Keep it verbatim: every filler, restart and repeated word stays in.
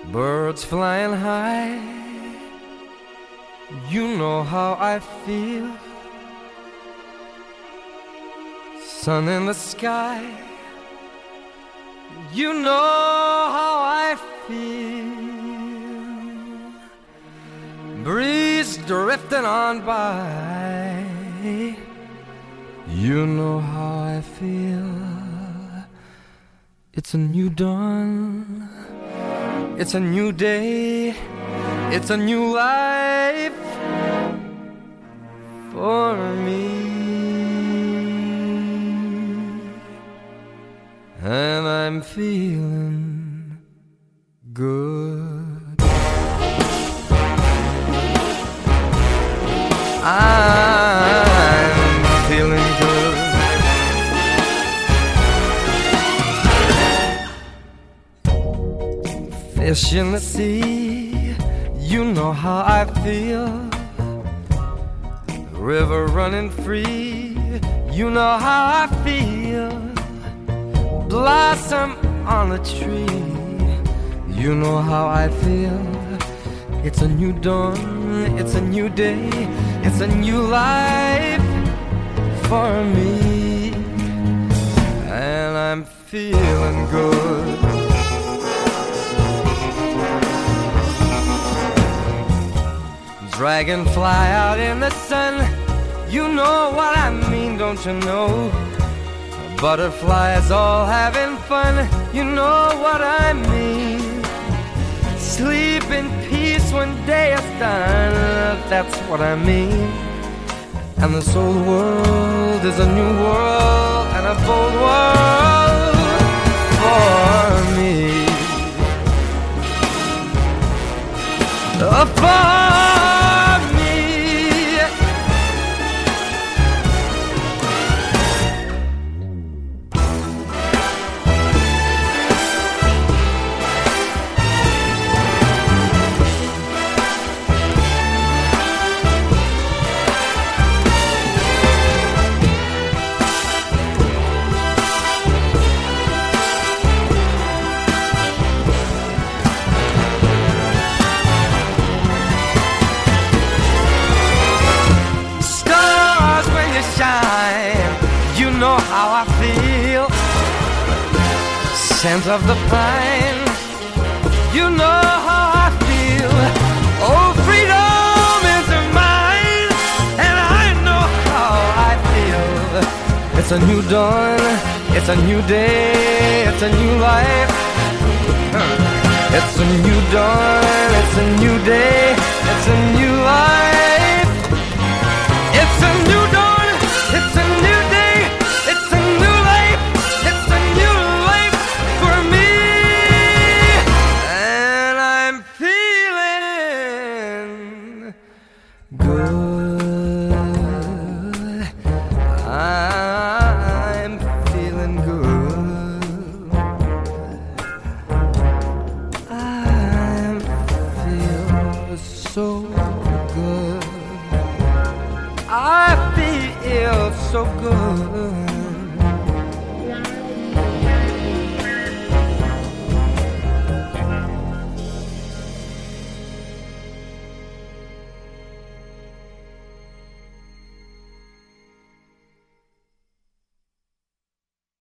Birds flying high, you know how I feel. Sun in the sky, you know how I feel. Breeze drifting on by, you know how I feel. It's a new dawn, it's a new day, it's a new life for me. And I'm feeling good. I'm feeling good. Fish in the sea, you know how I feel. The river running free, you know how I feel. Blossom on a tree, you know how I feel. It's a new dawn, it's a new day, it's a new life for me. And I'm feeling good. Dragonfly out in the sun, you know what I mean, don't you know? Butterflies all having fun, you know what I mean. Sleep in peace when day is done, that's what I mean. And this old world is a new world and a bold world for me. Uh, for how I feel. Scent of the pine, you know how I feel. Oh, freedom is mine, and I know how I feel. It's a new dawn, it's a new day, it's a new life. It's a new dawn, it's a new day,